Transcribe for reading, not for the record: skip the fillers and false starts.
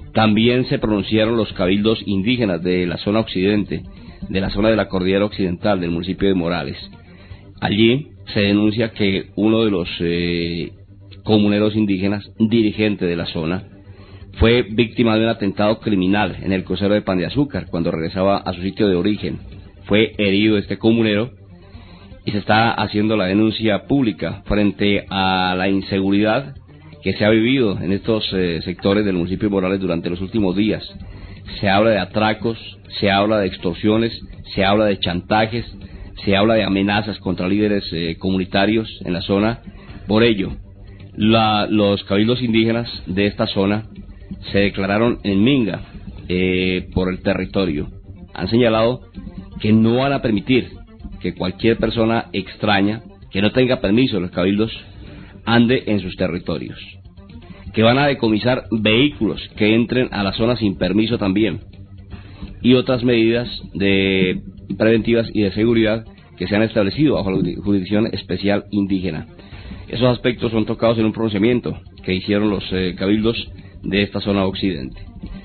También se pronunciaron los cabildos indígenas de la zona occidente, de la zona de la cordillera occidental del municipio de Morales. Allí se denuncia que uno de los comuneros indígenas, dirigente de la zona, fue víctima de un atentado criminal en el crucero de Pan de Azúcar cuando regresaba a su sitio de origen. Fue herido este comunero y se está haciendo la denuncia pública frente a la inseguridad que se ha vivido en estos sectores del municipio de Morales durante los últimos días. Se habla de atracos, se habla de extorsiones, se habla de chantajes, se habla de amenazas contra líderes comunitarios en la zona. Por ello, los cabildos indígenas de esta zona se declararon en minga por el territorio. Han señalado que no van a permitir que cualquier persona extraña que no tenga permiso de los cabildos ande en sus territorios, que van a decomisar vehículos que entren a la zona sin permiso también, y otras medidas preventivas y de seguridad que se han establecido bajo la Jurisdicción Especial Indígena. Esos aspectos son tocados en un pronunciamiento que hicieron los cabildos de esta zona occidente.